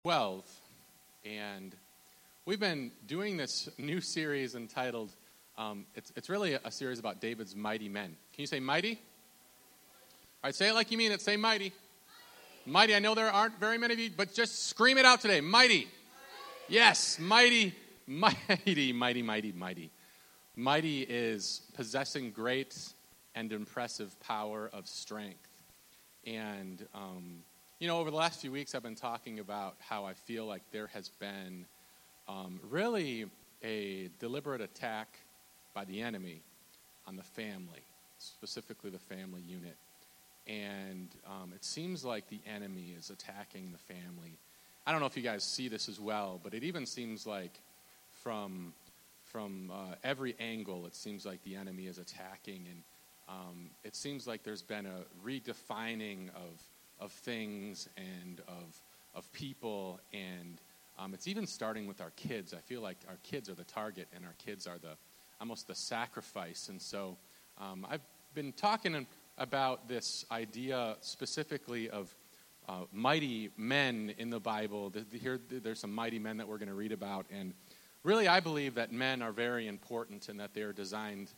12, and we've been doing this new series entitled, it's really a series about David's mighty men. Can you say mighty? All right, say it like you mean it. Say mighty. Mighty. I know there aren't very many of you, but just scream it out today. Mighty. Yes, mighty, mighty, mighty, mighty, mighty. Mighty is possessing great and impressive power of strength. And, over the last few weeks I've been talking about how I feel like there has been really a deliberate attack by the enemy on the family, specifically the family unit. And it seems like the enemy is attacking the family. I don't know if you guys see this as well, but it even seems like from every angle, it seems like the enemy is attacking, and it seems like there's been a redefining of things and of people, and it's even starting with our kids. I feel like our kids are the target, and our kids are almost the sacrifice. And so I've been talking about this idea specifically of mighty men in the Bible. Here, there's some mighty men that we're going to read about, and really I believe that men are very important and that they're designed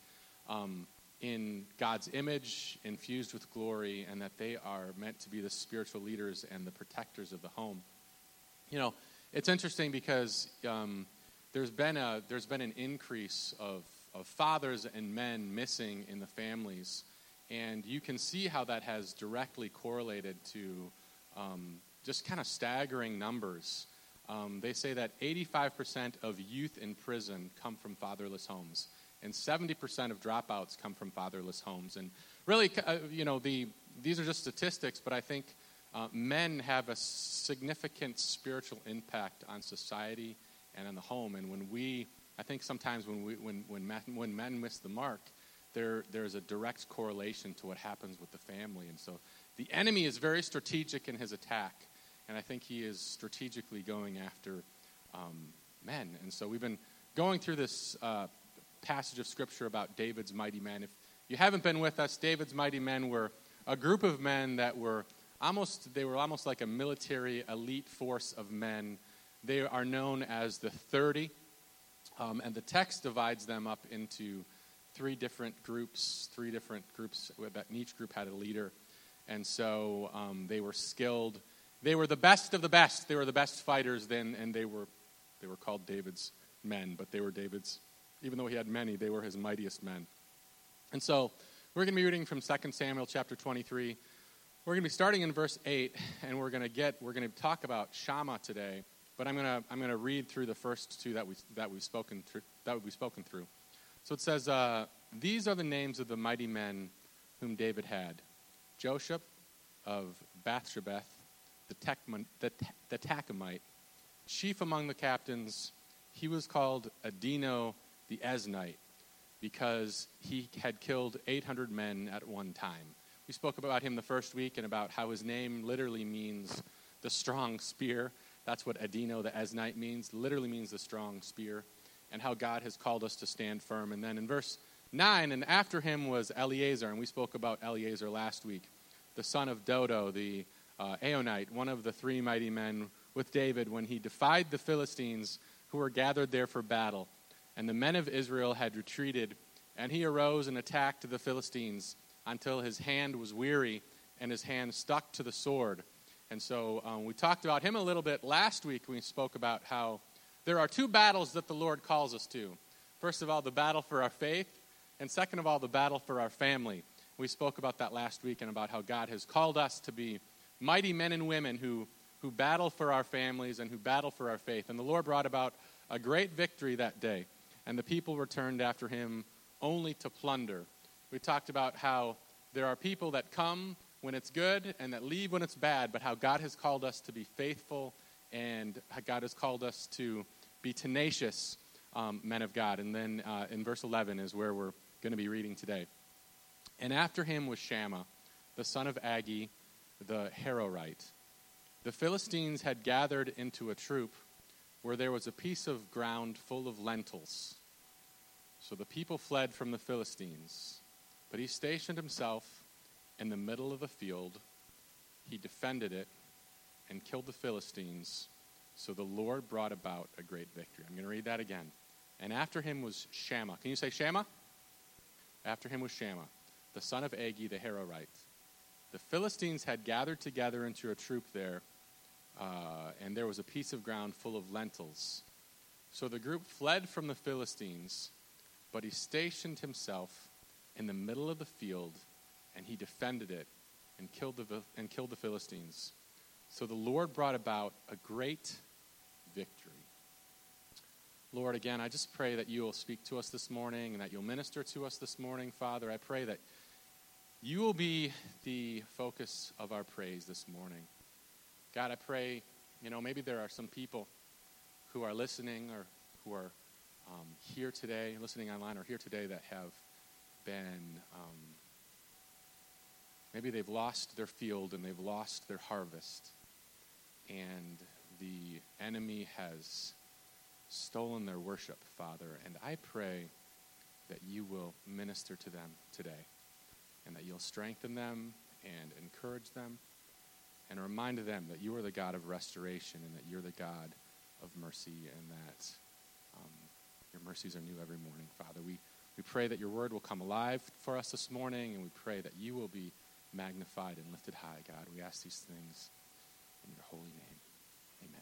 in God's image, infused with glory, and that they are meant to be the spiritual leaders and the protectors of the home. It's interesting because there's been an increase of fathers and men missing in the families, and you can see how that has directly correlated to just kind of staggering numbers. They say that 85% of youth in prison come from fatherless homes, and 70% of dropouts come from fatherless homes. And really, these are just statistics, but I think men have a significant spiritual impact on society and on the home. And I think sometimes when men miss the mark, there's a direct correlation to what happens with the family. And so the enemy is very strategic in his attack, and I think he is strategically going after men. And so we've been going through this passage of Scripture about David's mighty men. If you haven't been with us, David's mighty men were a group of men that were almost like a military elite force of men. They are known as the 30, and the text divides them up into three different groups, that each group had a leader. And so they were skilled. They were the best of the best. They were the best fighters then, and they were called David's men, but they were David's. Even though he had many, they were his mightiest men. And so we're going to be reading from 2 Samuel chapter 23. We're going to be starting in verse 8, and we're going to talk about Shammah today. But I'm going to read through the first two that we've spoken through. So it says, "These are the names of the mighty men whom David had: Joshab of Bathshebeth, the Tachmonite, chief among the captains. He was called Adino the Eznite, because he had killed 800 men at one time." We spoke about him the first week and about how his name literally means the strong spear. That's what Adino the Eznite means, literally means the strong spear, and how God has called us to stand firm. And then in verse 9, "And after him was Eleazar," and we spoke about Eleazar last week, "the son of Dodo, the Aonite, one of the three mighty men with David, when he defied the Philistines who were gathered there for battle. And the men of Israel had retreated, and he arose and attacked the Philistines until his hand was weary and his hand stuck to the sword." And so we talked about him a little bit last week when we spoke about how there are two battles that the Lord calls us to. First of all, the battle for our faith, and second of all, the battle for our family. We spoke about that last week and about how God has called us to be mighty men and women who battle for our families and who battle for our faith. And the Lord brought about a great victory that day, and the people returned after him only to plunder. We talked about how there are people that come when it's good and that leave when it's bad, but how God has called us to be faithful, and how God has called us to be tenacious men of God. And then in verse 11 is where we're going to be reading today. "And after him was Shammah, the son of Agi, the Harorite. The Philistines had gathered into a troop where there was a piece of ground full of lentils. So the people fled from the Philistines, but he stationed himself in the middle of the field. He defended it and killed the Philistines So the Lord brought about a great victory. I'm going to read that again. And after him was Shammah. Can you say Shammah? After him was Shammah, the son of Agi the Hararite. The Philistines had gathered together into a troop there, and there was a piece of ground full of lentils. So the group fled from the Philistines, but he stationed himself in the middle of the field, and he defended it and killed the Philistines. So the Lord brought about a great victory. Lord, again, I just pray that you will speak to us this morning and that you'll minister to us this morning, Father. I pray that you will be the focus of our praise this morning. God, I pray, maybe there are some people who are listening or who are here today, listening online or here today that have been, maybe they've lost their field and they've lost their harvest. And the enemy has stolen their worship, Father. And I pray that you will minister to them today and that you'll strengthen them and encourage them and remind them that you are the God of restoration and that you're the God of mercy and that your mercies are new every morning, Father. We pray that your word will come alive for us this morning, and we pray that you will be magnified and lifted high, God. We ask these things in your holy name. Amen.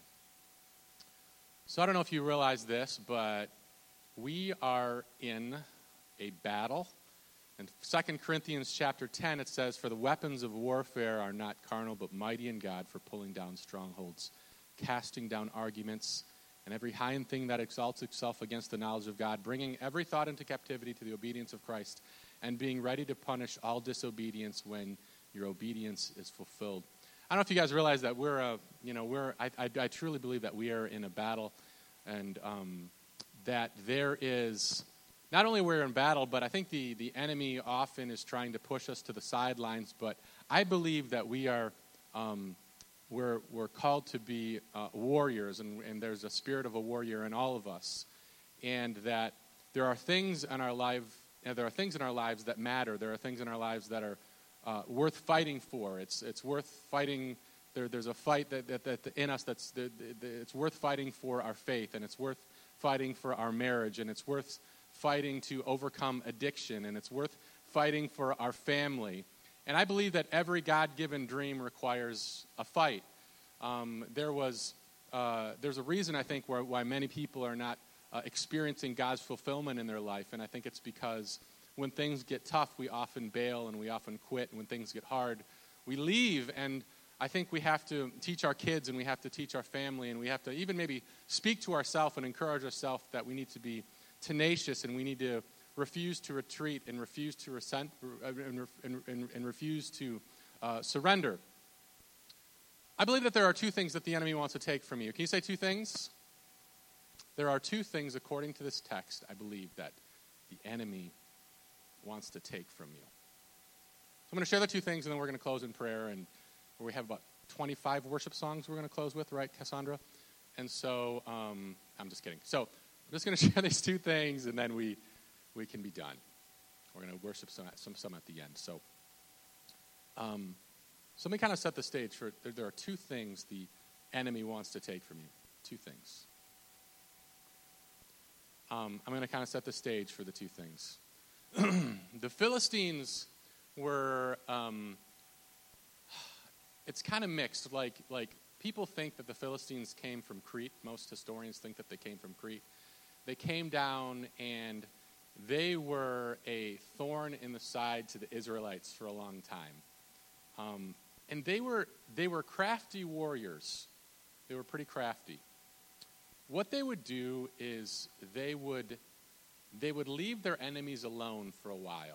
So I don't know if you realize this, but we are in a battle. In 2 Corinthians chapter 10, it says, "For the weapons of warfare are not carnal, but mighty in God for pulling down strongholds, casting down arguments, and every high thing that exalts itself against the knowledge of God, bringing every thought into captivity to the obedience of Christ, and being ready to punish all disobedience when your obedience is fulfilled." I don't know if you guys realize that I truly believe that we are in a battle, and that there is, not only we're in battle, but I think the enemy often is trying to push us to the sidelines, but I believe that we are, we're called to be warriors, and there's a spirit of a warrior in all of us, and that there are things in our lives that matter. There are things in our lives that are worth fighting for. It's worth fighting. There's a fight that in us it's worth fighting for our faith, and it's worth fighting for our marriage, and it's worth fighting to overcome addiction, and it's worth fighting for our family. And I believe that every God-given dream requires a fight. There's a reason, I think, why many people are not experiencing God's fulfillment in their life, and I think it's because when things get tough, we often bail and we often quit, and when things get hard, we leave. And I think we have to teach our kids, and we have to teach our family, and we have to even maybe speak to ourselves and encourage ourselves that we need to be tenacious, and we need to refuse to retreat and refuse to refuse to surrender. I believe that there are two things that the enemy wants to take from you. Can you say two things? There are two things, according to this text, I believe, that the enemy wants to take from you. So I'm going to share the two things, and then we're going to close in prayer. And we have about 25 worship songs we're going to close with, right, Cassandra? And so, I'm just kidding. So I'm just going to share these two things, and then we can be done. We're going to worship some at the end. So let me kind of set the stage for, there are two things the enemy wants to take from you. Two things. I'm going to kind of set the stage for the two things. The Philistines were, it's kind of mixed. Like people think that the Philistines came from Crete. Most historians think that they came from Crete. They came down, and they were a thorn in the side to the Israelites for a long time. And they were crafty warriors. They were pretty crafty. What they would do is they would leave their enemies alone for a while.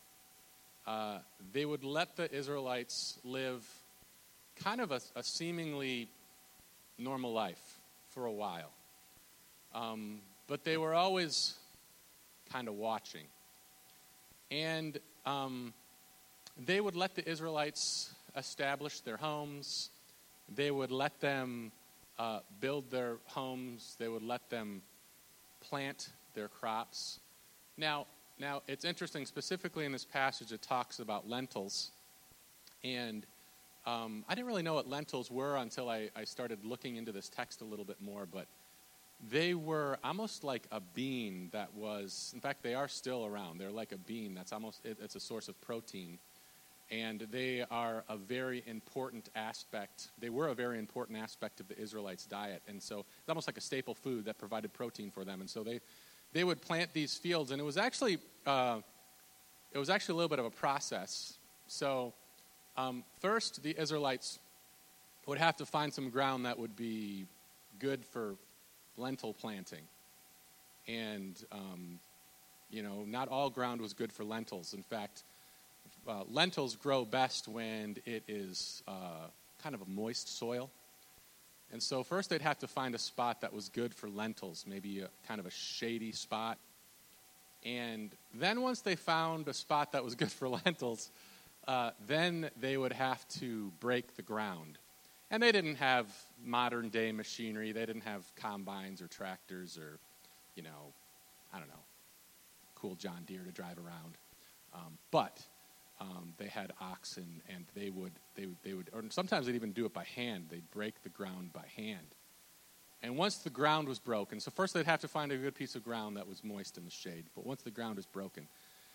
They would let the Israelites live kind of a seemingly normal life for a while. But they were always kind of watching. And they would let the Israelites establish their homes. They would let them build their homes. They would let them plant their crops. Now it's interesting, specifically in this passage, it talks about lentils. And I didn't really know what lentils were until I started looking into this text a little bit more, but they were almost like a bean that was, in fact, they are still around. They're like a bean that's it's a source of protein. And they are a very important aspect. They were a very important aspect of the Israelites' diet. And so it's almost like a staple food that provided protein for them. And so they would plant these fields. And it was actually a little bit of a process. So first, the Israelites would have to find some ground that would be good for lentil planting. And, not all ground was good for lentils. In fact, lentils grow best when it is kind of a moist soil. And so first they'd have to find a spot that was good for lentils, maybe a kind of a shady spot. And then once they found a spot that was good for lentils, then they would have to break the ground. And they didn't have modern day machinery. They didn't have combines or tractors or, cool John Deere to drive around. But they had oxen, and they would, or sometimes they'd even do it by hand. They'd break the ground by hand. And once the ground was broken, so first they'd have to find a good piece of ground that was moist in the shade. But once the ground was broken,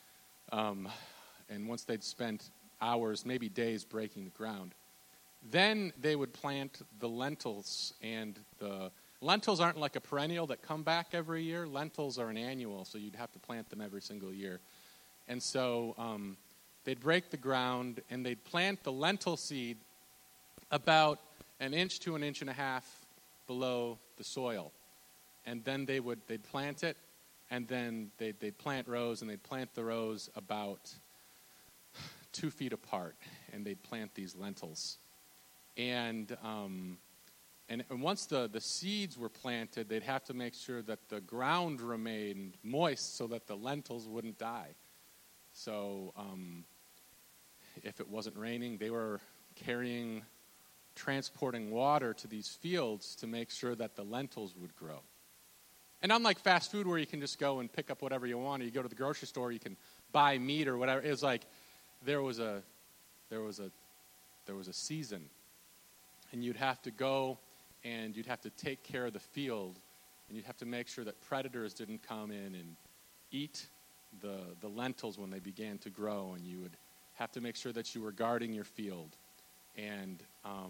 and once they'd spent hours, maybe days breaking the ground, then they would plant the lentils. And the lentils aren't like a perennial that come back every year. Lentils are an annual, so you'd have to plant them every single year. And so they'd break the ground, and they'd plant the lentil seed about an inch to an inch and a half below the soil. And then they'd plant it, and then they'd plant rows, and they'd plant the rows about 2 feet apart, and they'd plant these lentils. And once the seeds were planted, they'd have to make sure that the ground remained moist so that the lentils wouldn't die. So if it wasn't raining, they were transporting water to these fields to make sure that the lentils would grow. And unlike fast food where you can just go and pick up whatever you want, or you go to the grocery store, you can buy meat or whatever, it was like there was a season. And you'd have to go and you'd have to take care of the field, and you'd have to make sure that predators didn't come in and eat the lentils when they began to grow, and you would have to make sure that you were guarding your field. And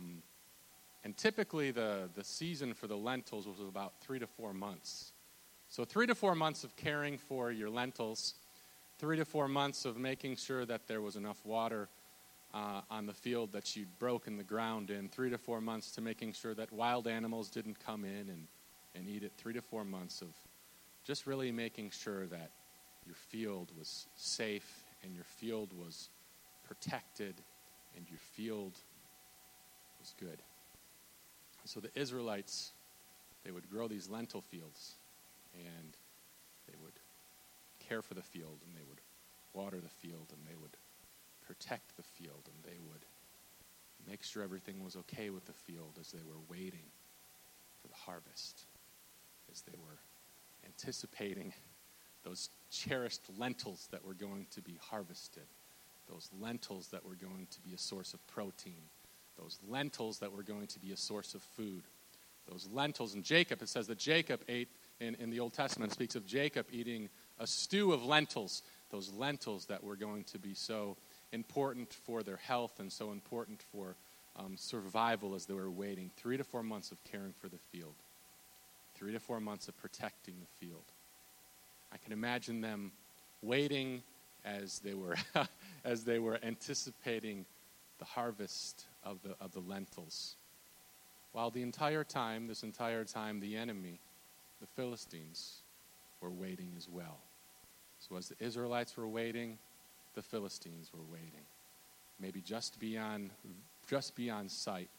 typically the season for the lentils was about 3 to 4 months. So 3 to 4 months of caring for your lentils, 3 to 4 months of making sure that there was enough water on the field that you'd broken the ground in, 3 to 4 months to making sure that wild animals didn't come in and eat it, 3 to 4 months of just really making sure that your field was safe and your field was protected and your field was good. So the Israelites, they would grow these lentil fields, and they would care for the field, and they would water the field, and they would protect the field, and they would make sure everything was okay with the field as they were waiting for the harvest, as they were anticipating those cherished lentils that were going to be harvested, those lentils that were going to be a source of protein, those lentils that were going to be a source of food, those lentils. And Jacob, it says that Jacob ate, in the Old Testament, speaks of Jacob eating a stew of lentils, those lentils that were going to be so important for their health and so important for survival as they were waiting. 3 to 4 months of caring for the field. 3 to 4 months of protecting the field. I can imagine them waiting as they were anticipating the harvest of the lentils. While this entire time, the enemy, the Philistines, were waiting as well. So as the Israelites were waiting, the Philistines were waiting, maybe just beyond sight.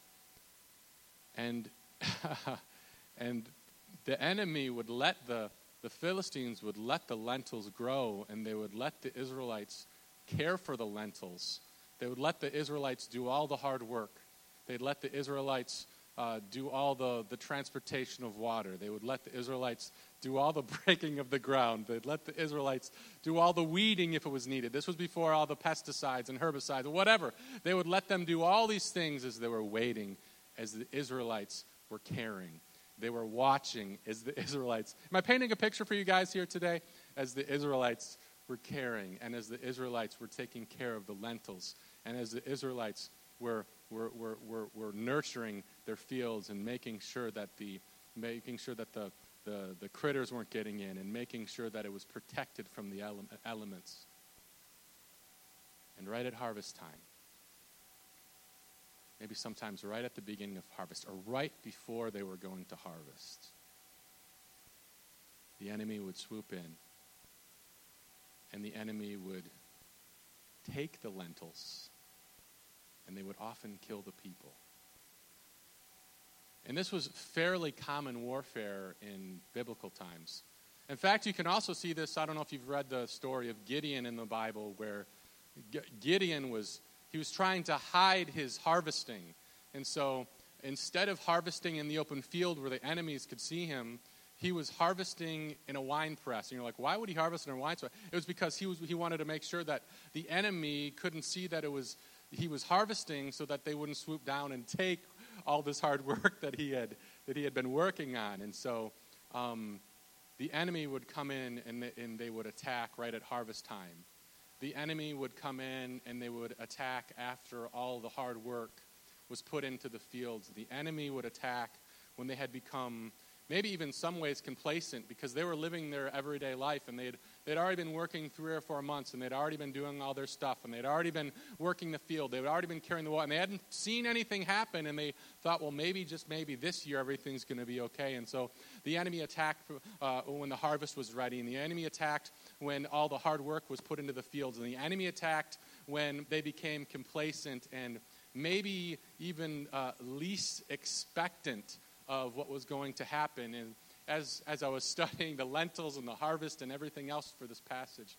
And the enemy would let the Philistines would let the lentils grow, and they would let the Israelites care for the lentils. They would let the Israelites do all the hard work. They'd let the Israelites do all the transportation of water. They would let the Israelites do all the breaking of the ground. They'd let the Israelites do all the weeding if it was needed. This was before all the pesticides and herbicides or whatever. They would let them do all these things as they were waiting, as the Israelites were caring. They were watching as the Israelites. Am I painting a picture for you guys here today? As the Israelites were caring, and as the Israelites were taking care of the lentils, and as the Israelites were nurturing their fields and making sure that the critters weren't getting in, and making sure that it was protected from the elements. And right at harvest time, maybe sometimes right at the beginning of harvest, or right before they were going to harvest, the enemy would swoop in, and the enemy would take the lentils, and they would often kill the people. And this was fairly common warfare in biblical times. In fact, you can also see this, I don't know if you've read the story of Gideon in the Bible, where Gideon was trying to hide his harvesting. And so instead of harvesting in the open field where the enemies could see him, he was harvesting in a wine press. And you're like, why would he harvest in a wine press? It was because he wanted to make sure that the enemy couldn't see that he was harvesting, so that they wouldn't swoop down and take all this hard work that he had been working on. And so the enemy would come in and they would attack right at harvest time. The enemy would come in and they would attack after all the hard work was put into the fields. The enemy would attack when they had become maybe even some ways complacent, because they were living their everyday life, and they'd already been working 3 or 4 months, and they'd already been doing all their stuff, and they'd already been working the field, they'd already been carrying the water, and they hadn't seen anything happen, and they thought, well, maybe, just maybe, this year everything's going to be okay. And so the enemy attacked when the harvest was ready, and the enemy attacked when all the hard work was put into the fields, and the enemy attacked when they became complacent and maybe even least expectant of what was going to happen. And as I was studying the lentils and the harvest and everything else for this passage,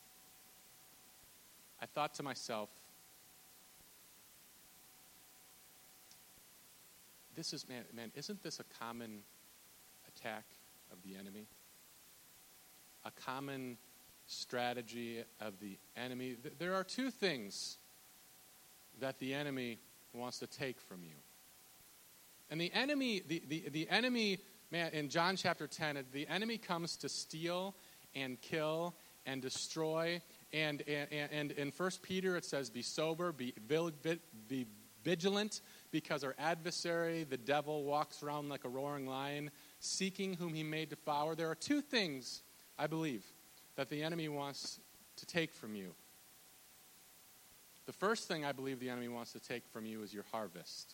I thought to myself, isn't this a common attack of the enemy? A common strategy of the enemy? There are 2 things that the enemy wants to take from you. And the enemy, the enemy, man, in John chapter 10, the enemy comes to steal and kill and destroy. And in 1 Peter it says, be sober, be vigilant, because our adversary, the devil, walks around like a roaring lion, seeking whom he may devour. There are 2 things, I believe, that the enemy wants to take from you. The first thing I believe the enemy wants to take from you is your harvest.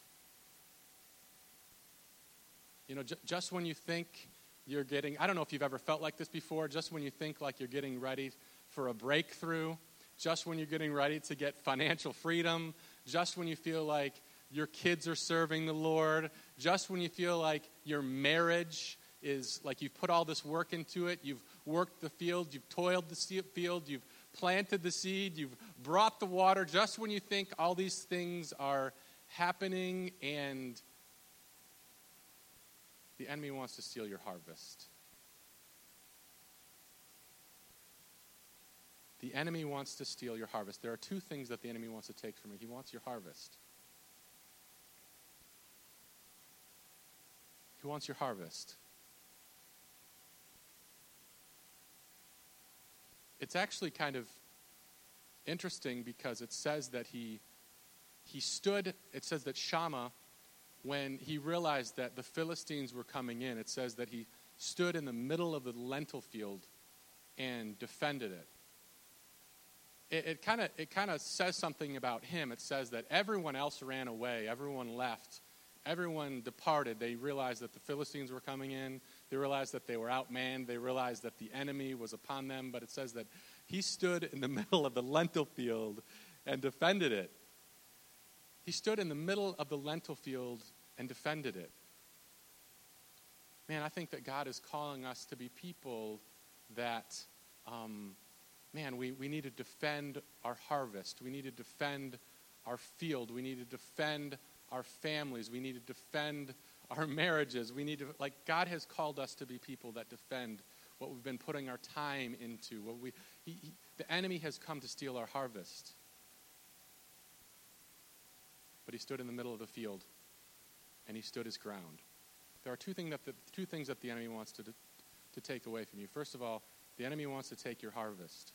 You know, just when you think you're getting, I don't know if you've ever felt like this before, just when you think like you're getting ready for a breakthrough, just when you're getting ready to get financial freedom, just when you feel like your kids are serving the Lord, just when you feel like your marriage is like you've put all this work into it, you've worked the field, you've toiled the field, you've planted the seed, you've brought the water, just when you think all these things are happening, and the enemy wants to steal your harvest. The enemy wants to steal your harvest. There are 2 things that the enemy wants to take from you. He wants your harvest. He wants your harvest. It's actually kind of interesting, because it says that he stood, it says that Shammah, when he realized that the Philistines were coming in, it says that he stood in the middle of the lentil field and defended it. It kind of says something about him. It says that everyone else ran away, everyone left, everyone departed. They realized that the Philistines were coming in. They realized that they were outmanned. They realized that the enemy was upon them. But it says that he stood in the middle of the lentil field and defended it. He stood in the middle of the lentil field and defended it. Man, I think that God is calling us to be people that, we need to defend our harvest. We need to defend our field. We need to defend our families. We need to defend our marriages. We need to, God has called us to be people that defend what we've been putting our time into. The enemy has come to steal our harvest. But he stood in the middle of the field, and he stood his ground. There are two things that the enemy wants to take away from you. First of all, the enemy wants to take your harvest.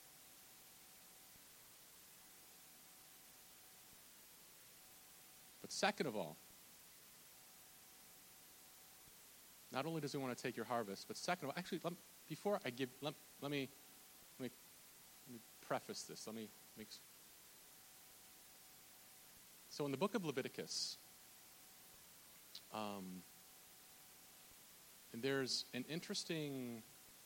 But second of all, not only does he want to take your harvest, but second of all, actually, before I give, let me preface this. So in the book of Leviticus, and there's an interesting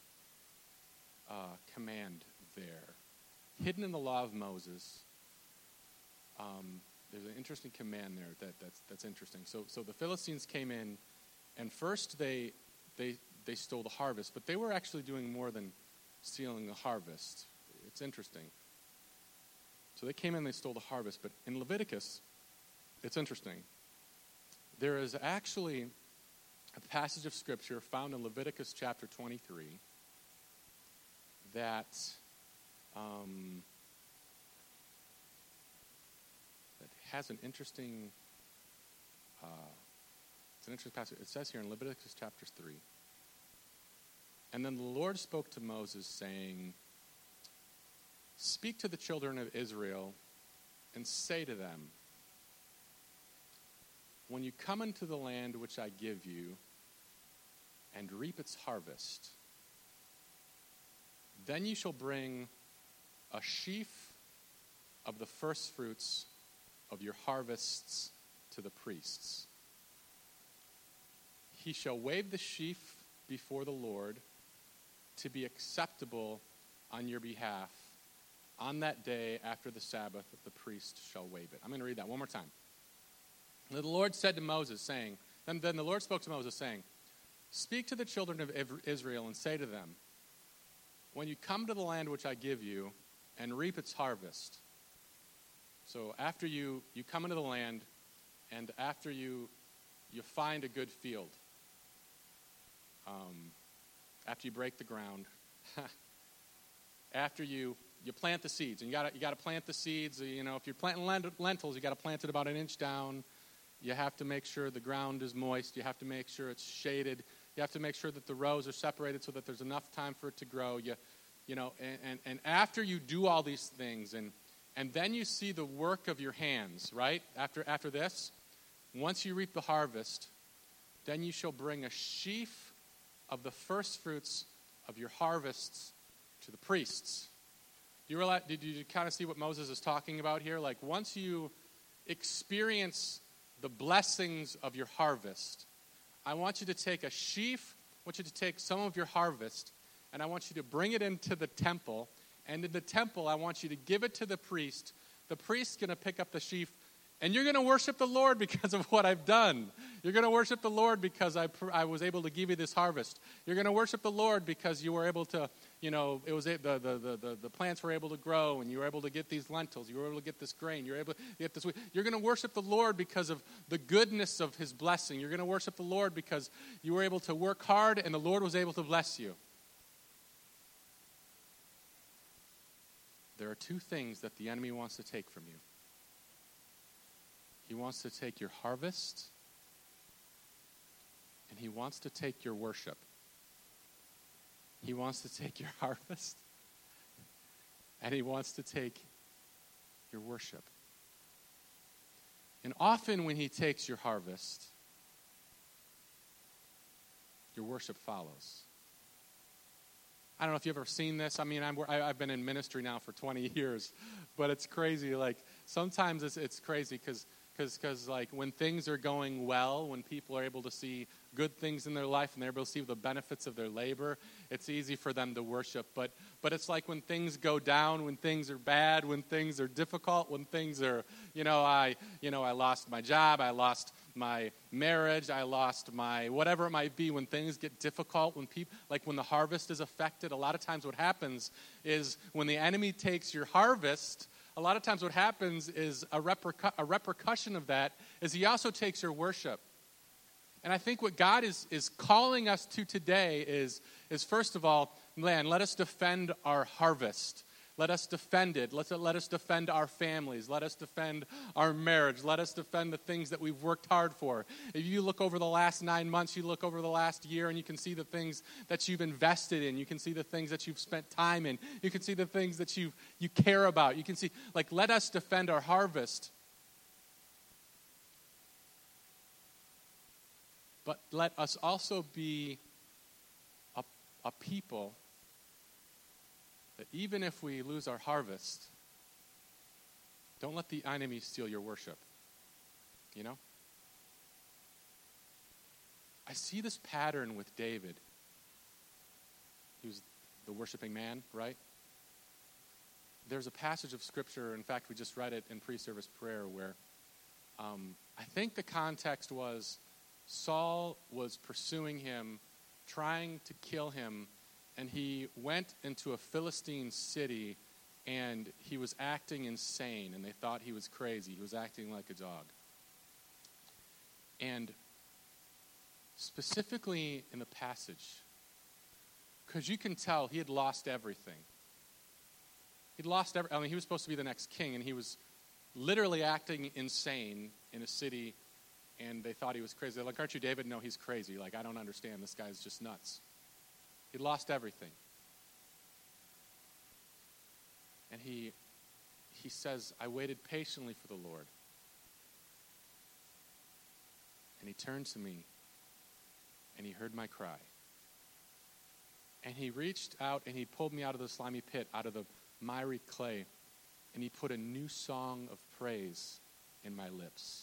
command there, hidden in the law of Moses. There's an interesting command there that's interesting. So the Philistines came in, and first they stole the harvest, but they were actually doing more than stealing the harvest. It's interesting. So they came in and they stole the harvest, but in Leviticus, it's interesting. There is actually a passage of Scripture found in Leviticus chapter 23 that has an interesting, it's an interesting passage. It says here in Leviticus chapter 3, and then the Lord spoke to Moses, saying, "Speak to the children of Israel and say to them, when you come into the land which I give you and reap its harvest, then you shall bring a sheaf of the first fruits of your harvests to the priests. He shall wave the sheaf before the Lord to be acceptable on your behalf. On that day after the Sabbath, the priest shall wave it." I'm going to read that one more time. The Lord said to Moses, saying, then the Lord spoke to Moses, saying, "Speak to the children of Israel and say to them, when you come to the land which I give you and reap its harvest." So after you come into the land, and after you find a good field, after you break the ground, after you plant the seeds, and you got to plant the seeds. If you're planting lentils, you got to plant it about an inch down. You have to make sure the ground is moist. You have to make sure it's shaded. You have to make sure that the rows are separated so that there's enough time for it to grow. And after you do all these things, and then you see the work of your hands, right? After this, once you reap the harvest, then you shall bring a sheaf of the first fruits of your harvests to the priests. Did you kind of see what Moses is talking about here? Like, once you experience the blessings of your harvest, I want you to take a sheaf, I want you to take some of your harvest, and I want you to bring it into the temple. And in the temple, I want you to give it to the priest. The priest's going to pick up the sheaf, and you're going to worship the Lord because of what I've done. You're going to worship the Lord because I was able to give you this harvest. You're going to worship the Lord because you were able to, it was the plants were able to grow, and you were able to get these lentils. You were able to get this grain. You were able to get this wheat. You're going to worship the Lord because of the goodness of His blessing. You're going to worship the Lord because you were able to work hard, and the Lord was able to bless you. There are two things that the enemy wants to take from you. He wants to take your harvest, and he wants to take your worship. He wants to take your harvest, and he wants to take your worship. And often when he takes your harvest, your worship follows. I don't know if you've ever seen this. I mean, I've been in ministry now for 20 years, but it's crazy. Like, sometimes it's crazy because like, when things are going well, when people are able to see good things in their life and they're able to see the benefits of their labor, it's easy for them to worship. But it's like when things go down, when things are bad, when things are difficult, when things are, I lost my job, I lost my marriage, I lost my whatever it might be. When things get difficult, when the harvest is affected, a lot of times what happens is when the enemy takes your harvest, a lot of times what happens is a repercussion of that is he also takes your worship. And I think what God is calling us to today is first of all, man, let us defend our harvest. Let us defend it. Let us defend our families. Let us defend our marriage. Let us defend the things that we've worked hard for. If you look over the last 9 months, you look over the last year, and you can see the things that you've invested in. You can see the things that you've spent time in. You can see the things that you care about. You can see, let us defend our harvest. But let us also be a people that even if we lose our harvest, don't let the enemy steal your worship. You know? I see this pattern with David. He was the worshiping man, right? There's a passage of Scripture, in fact, we just read it in pre-service prayer, where I think the context was Saul was pursuing him, trying to kill him, and he went into a Philistine city, and he was acting insane, and they thought he was crazy. He was acting like a dog. And specifically in the passage, because you can tell he had lost everything. He was supposed to be the next king, and he was literally acting insane in a city, and they thought he was crazy. They're like, aren't you David? No, he's crazy. I don't understand. This guy's just nuts. He lost everything. And he says, I waited patiently for the Lord. And he turned to me, and he heard my cry. And he reached out, and he pulled me out of the slimy pit, out of the miry clay, and he put a new song of praise in my lips.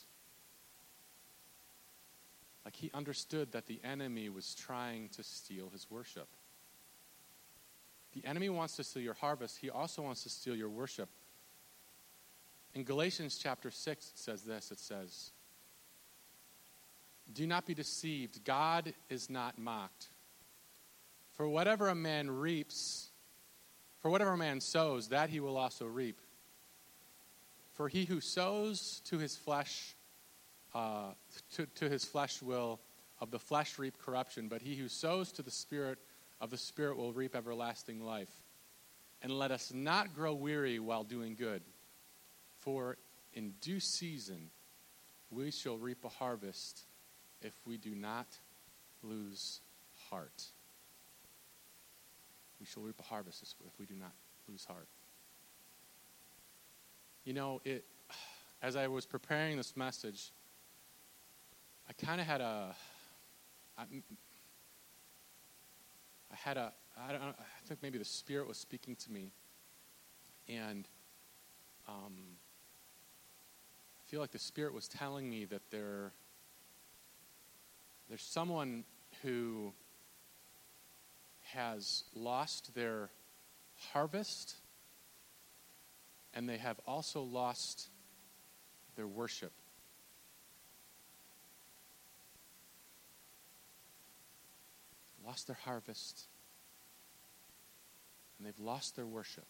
He understood that the enemy was trying to steal his worship. The enemy wants to steal your harvest. He also wants to steal your worship. In Galatians chapter 6, it says this. It says, do not be deceived. God is not mocked. For whatever a man sows, that he will also reap. For he who sows to his flesh, to his flesh will of the flesh reap corruption, but he who sows to the Spirit of the Spirit will reap everlasting life. And let us not grow weary while doing good, for in due season we shall reap a harvest if we do not lose heart. We shall reap a harvest if we do not lose heart. You know, as I was preparing this message, I kind of had I think maybe the Spirit was speaking to me, and I feel like the Spirit was telling me that there's someone who has lost their harvest, and they have also lost their worship. Lost their harvest, and they've lost their worship.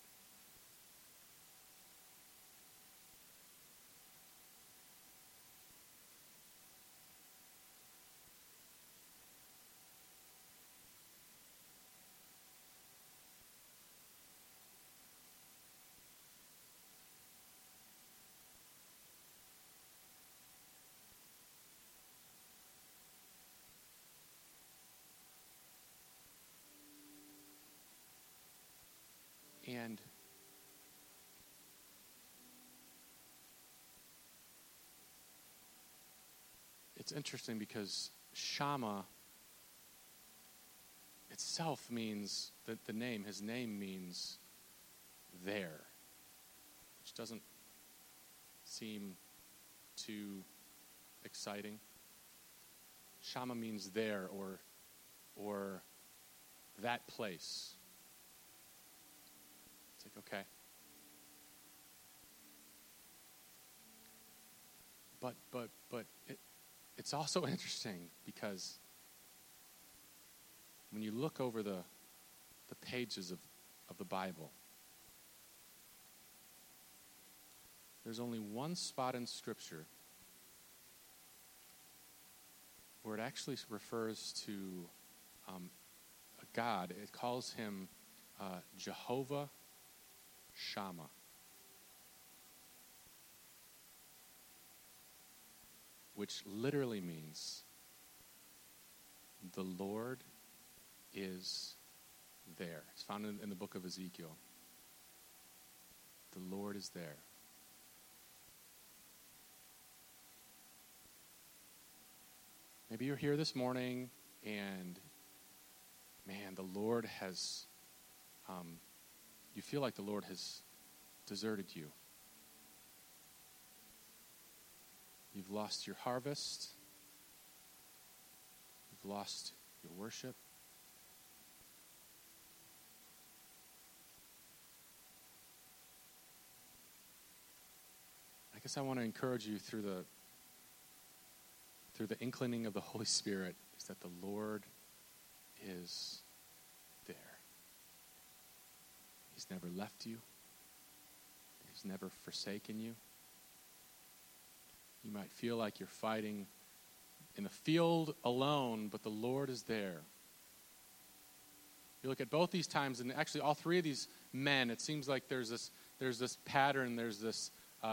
And it's interesting because Shammah itself means, the name, his name means there, which doesn't seem too exciting. Shammah means there, or that place. It's like, okay. But it's also interesting because when you look over the pages of the Bible, there's only one spot in Scripture where it actually refers to a God. It calls him Jehovah Shammah. Which literally means the Lord is there. It's found in the book of Ezekiel. The Lord is there. Maybe you're here this morning and, man, the Lord has, you feel like the Lord has deserted you. You've lost your harvest. You've lost your worship. I guess I want to encourage you through the inclining of the Holy Spirit is that the Lord is there. He's never left you. He's never forsaken you. You might feel like you're fighting in the field alone, but the Lord is there. You look at both these times, and actually all three of these men, it seems like there's this pattern, there's this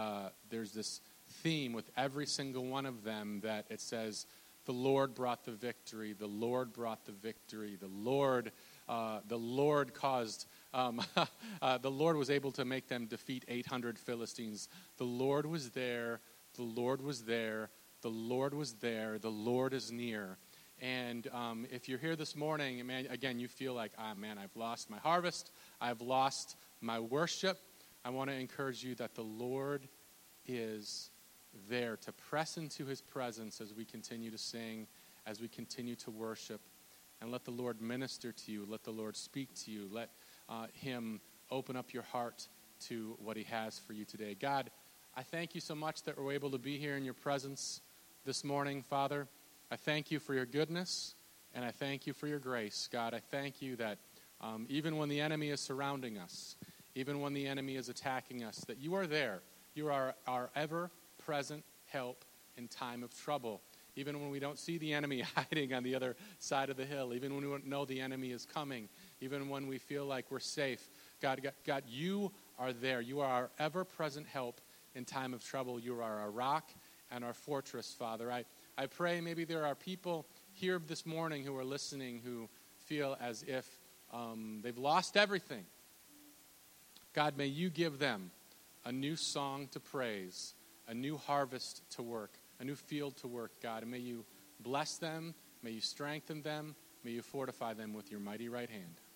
theme with every single one of them that it says, the Lord brought the victory, the Lord brought the victory, the Lord caused, the Lord was able to make them defeat 800 Philistines. The Lord was there, the Lord was there, the Lord was there, the Lord is near. And if you're here this morning, man, again, you feel like, I've lost my harvest, I've lost my worship, I want to encourage you that the Lord is there to press into his presence as we continue to sing, as we continue to worship, and let the Lord minister to you, let the Lord speak to you, let him open up your heart to what he has for you today. God, I thank you so much that we're able to be here in your presence this morning, Father. I thank you for your goodness, and I thank you for your grace. God, I thank you that even when the enemy is surrounding us, even when the enemy is attacking us, that you are there. You are our ever-present help in time of trouble. Even when we don't see the enemy hiding on the other side of the hill, even when we don't know the enemy is coming, even when we feel like we're safe, God, you are there. You are our ever-present help in time of trouble. You are our rock and our fortress, Father. I pray maybe there are people here this morning who are listening who feel as if they've lost everything. God, may you give them a new song to praise, a new harvest to work, a new field to work, God. And may you bless them, may you strengthen them, may you fortify them with your mighty right hand.